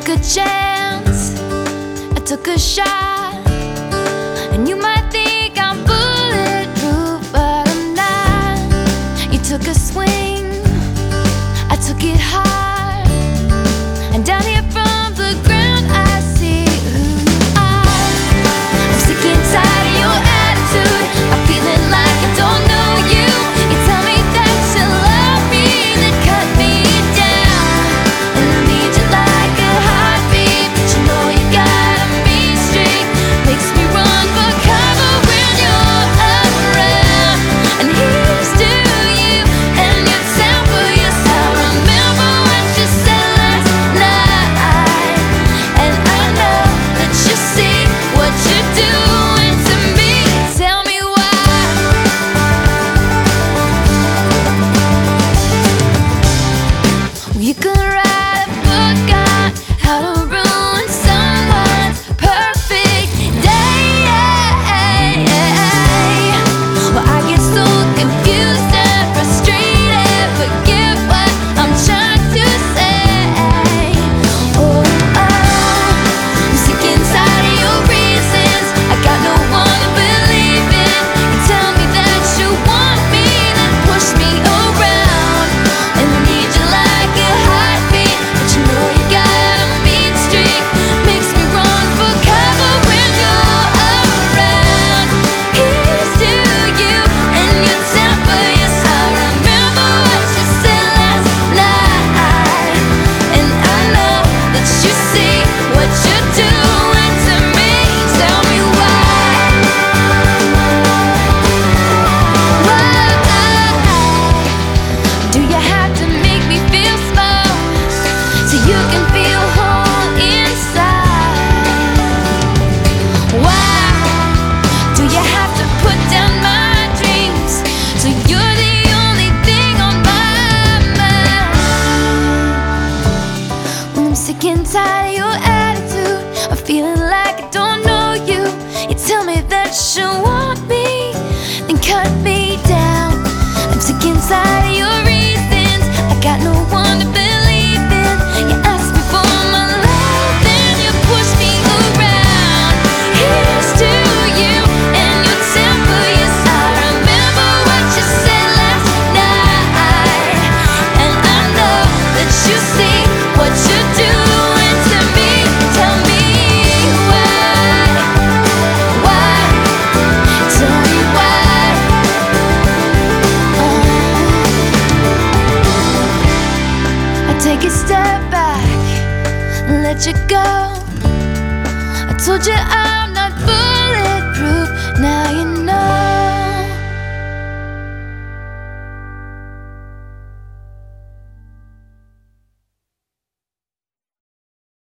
took a chance, I took a shot, and you might think I'm bulletproof, but I'm not. You took a swing, I took it hard, and down here from the ground I see who you are. I'm sick and tired of your attitude, I'm feeling like I don't know you. You tell me that you love me, then cut me down, and I need you like a heartbeat, but you know you got a mean streak. Makes me run for cover when you're around. And here's to you and your temper. Yes, I remember what you said last night, and I know that you see what you're doing to me. Tell me why. You could write a book on how to ruin someone's perfect day. Well, I get so confused and frustrated. Forget what I'm trying to say. Oh, I'm sick and tired of your reasons. I got no one to believe in. You tell me that you want me, then push me around, and I need you like a heartbeat, but you know you got a mean streak. Makes me run for cover when you're around. Here's to you and your temper. Yes, I remember what you said last night, and I know that you see what you're doing to me. Tell me why. Do you have to make me feel small so you can feel whole inside? Why do you have to put down my dreams so you're the only thing on my mind? Well, I'm sick and tired of your attitude, I'm feeling like I don't know you. You tell me that you want me, then cut me down. I'm sick and tired of your reasons, I got no one to believe in. You ask me for my love, then you push me around. Here's to you and your temper. Yes, I remember what you said last night, and I know that you see what you're doing to me. Tell me why. Tell me why. I take a step back and let you go. I told you I'm not foolish.